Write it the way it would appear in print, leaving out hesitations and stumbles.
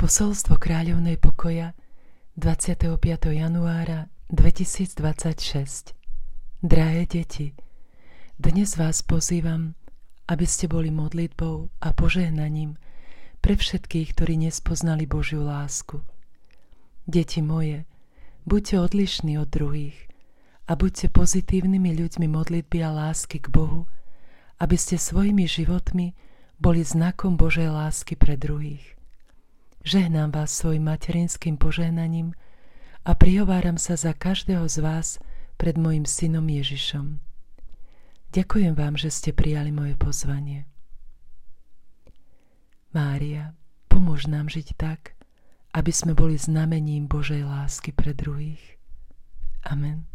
Posolstvo Kráľovnej pokoja 25. januára 2026. Drahé deti, dnes vás pozývam, aby ste boli modlitbou a požehnaním pre všetkých, ktorí nespoznali Božiu lásku. Deti moje, buďte odlišní od druhých a buďte pozitívnymi ľuďmi modlitby a lásky k Bohu, aby ste svojimi životmi boli znakom Božej lásky pre druhých. Žehnám vás svojim materinským požehnaním a prihováram sa za každého z vás pred mojim synom Ježišom. Ďakujem vám, že ste prijali moje pozvanie. Mária, pomôž nám žiť tak, aby sme boli znamením Božej lásky pre druhých. Amen.